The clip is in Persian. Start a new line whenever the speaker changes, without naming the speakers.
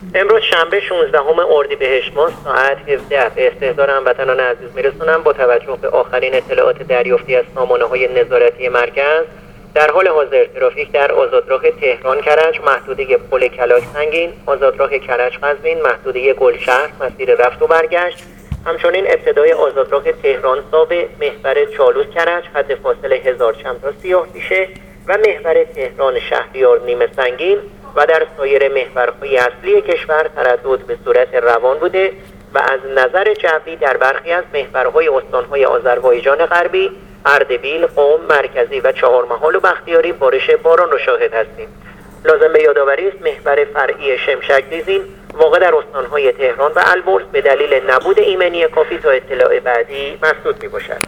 امروز شنبه 16 اردیبهشت ماه ساعت 17 به استحضار هموطنان عزیز میرسونم. با توجه به آخرین اطلاعات دریافتی از سامانه‌های نظارتی مرکز، در حال حاضر ترافیک در آزادراه تهران کرج محدوده پل کلاک سنگین، آزادراه کرج قزوین محدوده گلشهر مسیر رفت و برگشت، همچنین ابتدای آزادراه تهران ساوه محور چالوس کرج حد فاصله 1000 چم تا سیاه پیشه و محور تهران شهریار نیمه سنگین و در سایر محورهای اصلی کشور تردد به صورت روان بوده و از نظر جوی در برخی از محورهای استانهای آذربایجان غربی، اردبیل، قم، مرکزی و چهارمحال و بختیاری بارش باران را شاهد هستیم. لازم به یادآوری است محور فرعی شمشک دیزین واقع در استانهای تهران و البرز به دلیل نبود ایمنی کافی تا اطلاع بعدی مسدود می باشد.